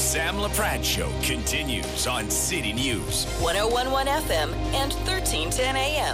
Sam LaPrat Show continues on City News. 101.1 FM and 1310 AM.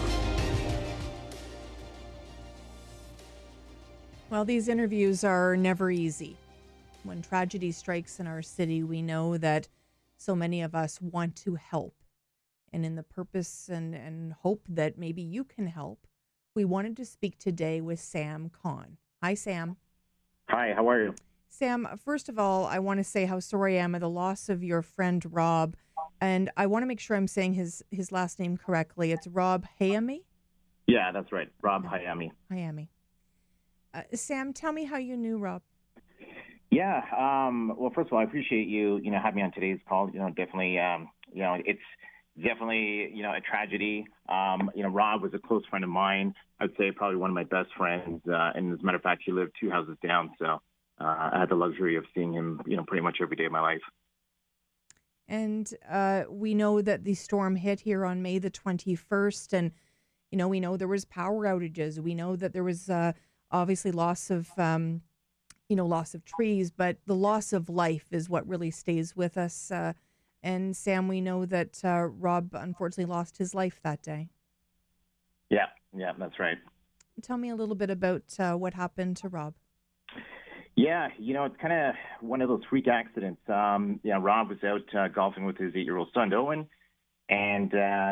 Well, these interviews are never easy. When tragedy strikes in our city, we know that so many of us want to help. And in the purpose and hope that maybe you can help, we wanted to speak today with Sam Kahn. Hi, Sam. Hi, how are you? Sam, first of all, I want to say how sorry I am at the loss of your friend Rob. And I want to make sure I'm saying his last name correctly. It's Rob Hayami? Yeah, that's right. Rob Hayami. Hayami. Sam, tell me how you knew Rob. Yeah, well, first of all, I appreciate you having me on today's call. Definitely, it's definitely, a tragedy. Rob was a close friend of mine. I'd say probably one of my best friends. And as a matter of fact, he lived 2 houses down. So I had the luxury of seeing him, pretty much every day of my life. And we know that the storm hit here on May the 21st. And, we know there was power outages. We know that there was obviously loss of trees, but the loss of life is what really stays with us. And Sam, we know that Rob unfortunately lost his life that day. Yeah, that's right. Tell me a little bit about what happened to Rob. Yeah, it's kind of one of those freak accidents. Rob was out golfing with his 8-year-old son, Owen, and,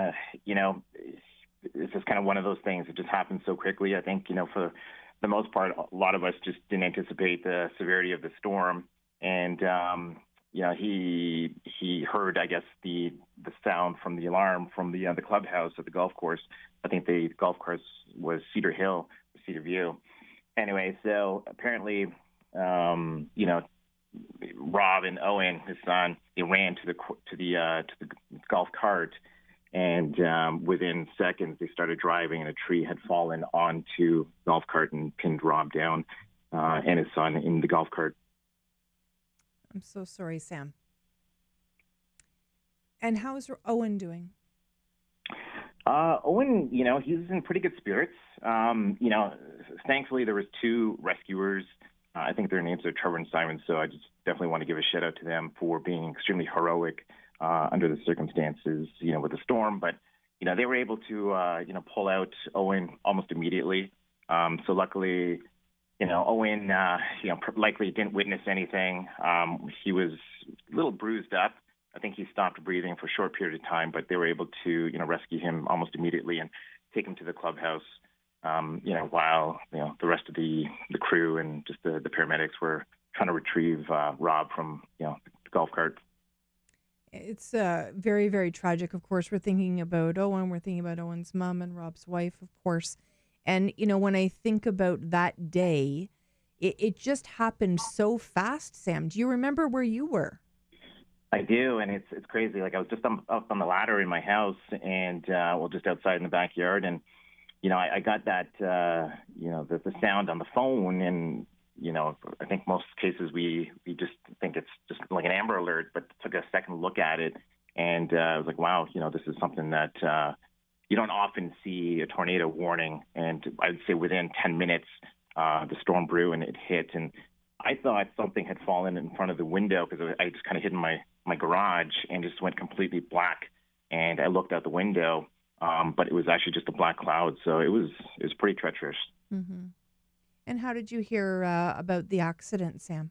it's just kind of one of those things. It just happened so quickly. I think, for the most part, a lot of us just didn't anticipate the severity of the storm. And, he heard, I guess, the sound from the alarm from the clubhouse at the golf course. I think the golf course was Cedar Hill, Cedar View. Anyway, so apparently, Rob and Owen, his son, they ran to the golf cart, and within seconds they started driving, and a tree had fallen onto the golf cart and pinned Rob down and his son in the golf cart. I'm so sorry, Sam. And how's Owen doing? Owen, he's in pretty good spirits. Thankfully there was 2 rescuers. I think their names are Trevor and Simon, so I just definitely want to give a shout out to them for being extremely heroic under the circumstances, with the storm. But, they were able to, pull out Owen almost immediately. So luckily, Owen, likely didn't witness anything. He was a little bruised up. I think he stopped breathing for a short period of time, but they were able to, rescue him almost immediately and take him to the clubhouse, while, the rest of the crew and just the paramedics were trying to retrieve Rob from, the golf cart. It's very, very tragic. Of course, we're thinking about Owen. We're thinking about Owen's mom and Rob's wife, of course. And, when I think about that day, it just happened so fast, Sam. Do you remember where you were? I do, and it's crazy. Like, I was just up on the ladder in my house and, just outside in the backyard. And, I got that, the sound on the phone. And, I think most cases we just think it's just like an Amber Alert, but took a second look at it. And I was like, wow, this is something that you don't often see a tornado warning. And I'd say within 10 minutes, the storm brew and it hit. And I thought something had fallen in front of the window because I just kind of hid in my garage and just went completely black. And I looked out the window, but it was actually just a black cloud. So it was pretty treacherous. Mm-hmm. And how did you hear about the accident, Sam?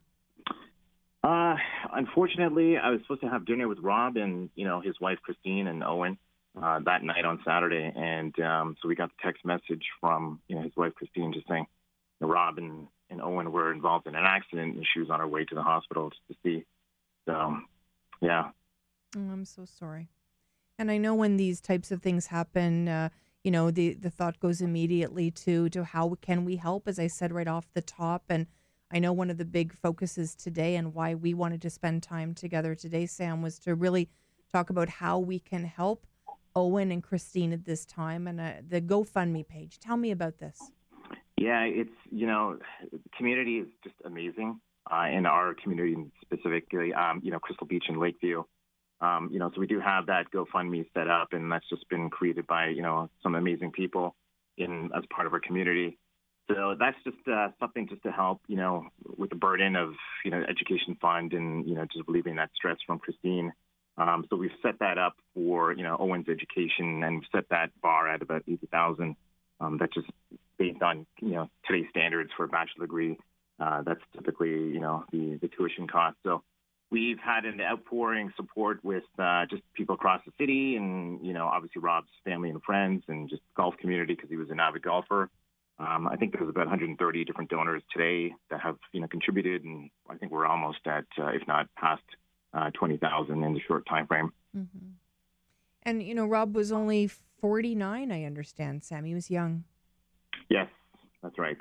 Unfortunately, I was supposed to have dinner with Rob and, his wife, Christine, and Owen that night on Saturday. And so we got the text message from, his wife, Christine, just saying Rob and Owen were involved in an accident, and she was on her way to the hospital just to see. So, yeah. Oh, I'm so sorry. And I know when these types of things happen, the thought goes immediately to how can we help, as I said right off the top. And I know one of the big focuses today and why we wanted to spend time together today, Sam, was to really talk about how we can help Owen and Christine at this time and the GoFundMe page. Tell me about this. Yeah, it's, community is just amazing in our community specifically, Crystal Beach and Lakeview. So we do have that GoFundMe set up, and that's just been created by, some amazing people as part of our community. So that's just something just to help, with the burden of, education fund and, just relieving that stress from Christine. So we've set that up for, Owen's education, and we've set that bar at about $80,000. That's just based on, today's standards for a bachelor degree. That's typically, the tuition cost. So we've had an outpouring support with just people across the city and, obviously Rob's family and friends and just golf community because he was an avid golfer. I think there's about 130 different donors today that have, contributed, and I think we're almost at, if not past, 20,000 in the short time frame. Mm-hmm. And, Rob was only 49, I understand, Sam. He was young. Yes, that's right.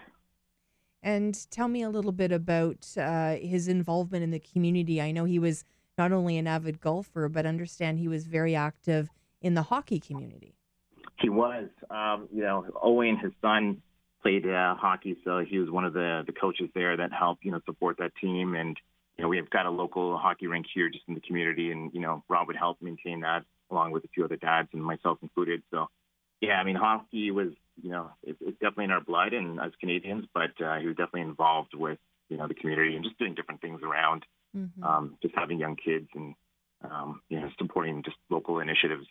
And tell me a little bit about his involvement in the community. I know he was not only an avid golfer, but understand he was very active in the hockey community. He was. Owen, his son, played hockey, so he was one of the coaches there that helped, support that team. And, we've got a local hockey rink here just in the community, and, Rob would help maintain that along with a few other dads and myself included. So, yeah, I mean, hockey was, it's definitely in our blood and as Canadians, but he was definitely involved with, the community and just doing different things around, just having young kids and, supporting just local initiatives.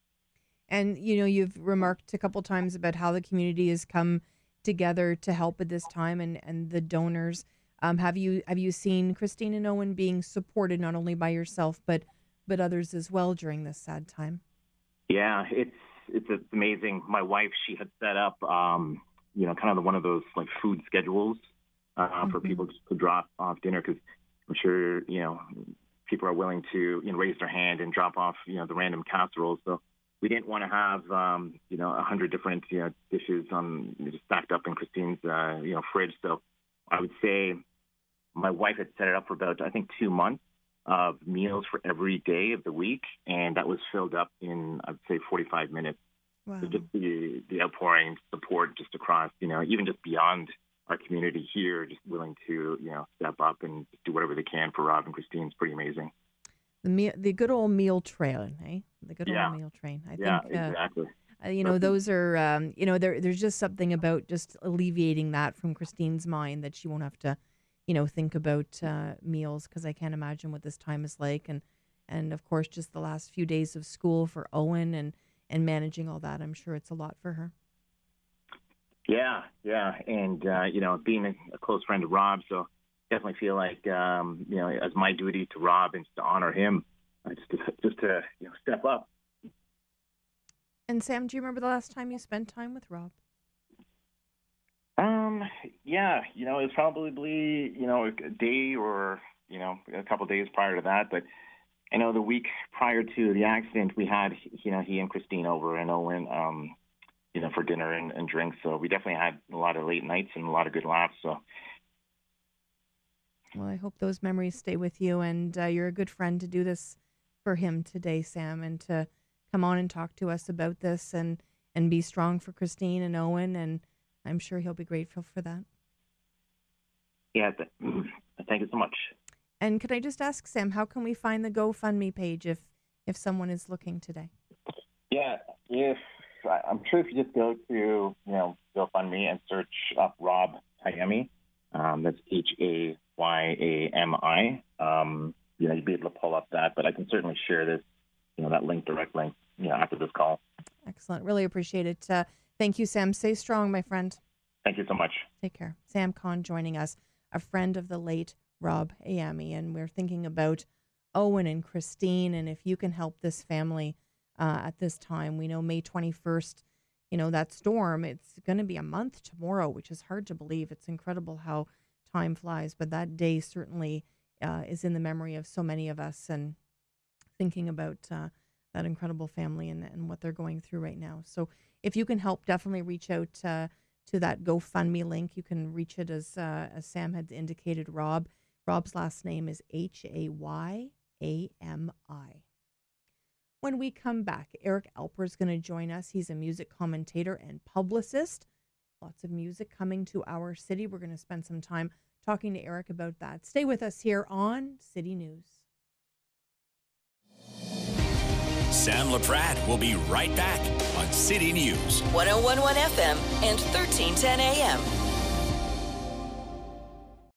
And, you've remarked a couple times about how the community has come together to help at this time and the donors. Have you seen Christine and Owen being supported not only by yourself, but others as well during this sad time? Yeah, it's amazing. My wife, she had set up, kind of one of those like food schedules for people to drop off dinner, because I'm sure, people are willing to, raise their hand and drop off, the random casseroles. So we didn't want to have, 100 different, dishes just stacked up in Christine's, fridge. So I would say my wife had set it up for about, I think, 2 months of meals for every day of the week, and that was filled up in, I'd say, 45 minutes. Wow. So just the outpouring support just across, even just beyond our community here, just willing to, step up and do whatever they can for Rob and Christine is pretty amazing. The good old meal train, eh? The good old meal train. I think, exactly. Those are, there's just something about just alleviating that from Christine's mind, that she won't have to, think about meals, because I can't imagine what this time is like. And of course, just the last few days of school for Owen and managing all that. I'm sure it's a lot for her. Yeah. And, being a close friend of Rob, so definitely feel like, as my duty to Rob and to honor him, just to step up. And Sam, do you remember the last time you spent time with Rob? Yeah, it was probably, a day or, a couple of days prior to that. But I know the week prior to the accident, we had, he and Christine over and Owen, for dinner and drinks. So we definitely had a lot of late nights and a lot of good laughs. So. Well, I hope those memories stay with you, and you're a good friend to do this for him today, Sam, and to come on and talk to us about this and be strong for Christine and Owen, and I'm sure he'll be grateful for that. Yeah, thank you so much. And could I just ask, Sam, how can we find the GoFundMe page if someone is looking today? Yeah, I'm sure if you just go to, GoFundMe and search up Rob Hyami, that's Hayami. You'd be able to pull up that, but I can certainly share this, that link, direct link, after this call. Excellent. Really appreciate it. Thank you, Sam. Stay strong, my friend. Thank you so much. Take care. Sam Kahn joining us, a friend of the late Rob Hayami, and we're thinking about Owen and Christine, and if you can help this family at this time. We know May 21st, that storm, it's going to be a month tomorrow, which is hard to believe. It's incredible how time flies, but that day certainly is in the memory of so many of us, and thinking about that incredible family and what they're going through right now. So if you can help, definitely reach out to that GoFundMe link. You can reach it as Sam had indicated, Rob. Rob's last name is Hayami. When we come back, Eric Alper is going to join us. He's a music commentator and publicist. Lots of music coming to our city. We're going to spend some time talking to Eric about that. Stay with us here on City News. Sam LaPrade will be right back on City News. 101.1 FM and 1310 AM.